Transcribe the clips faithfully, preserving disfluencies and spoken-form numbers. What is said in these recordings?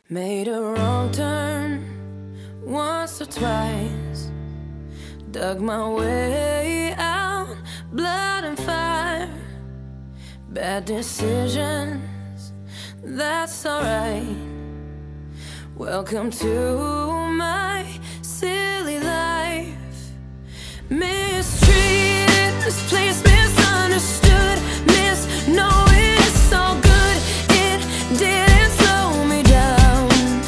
Made a wrong turn once or twice, dug my way out, blood and fire. Bad decisions, that's alright. Welcome to my silly life. Mistreated, misplaced, misunderstood, misknowing it's all good. It didn't slow me down.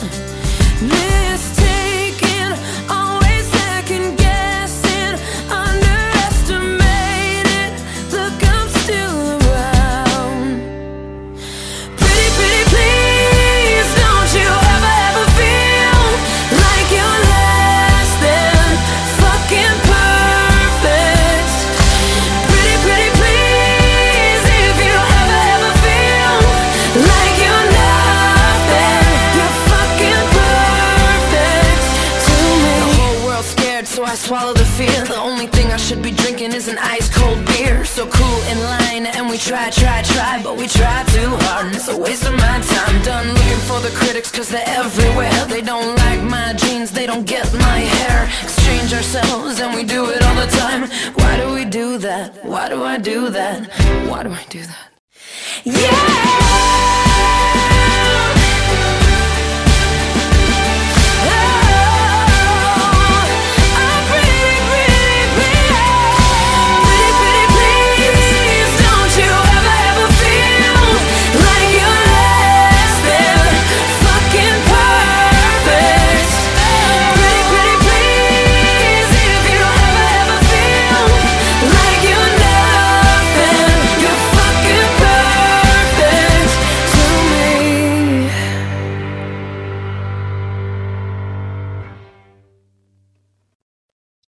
Mistaken, always second guessing, underestimated. Look, I'm still around. Pretty, pretty please, don't you ever, ever feel like you're less than fucking perfect. Pretty, pretty please, if you ever, ever feel like you're nothing, you're fucking perfect to me. The whole world's scared, so I swallow the fear. The only thing I should be drinking is an ice cold beer. So cool in line, and we try, try, try, but we try too hard, and it's a waste of my time. Done looking for the critics, cause they're everywhere. They don't like my jeans, they don't get my hair. Exchange ourselves, and we do it all the time. Why do we do that? Why do I do that? Why do I do that? Yeah!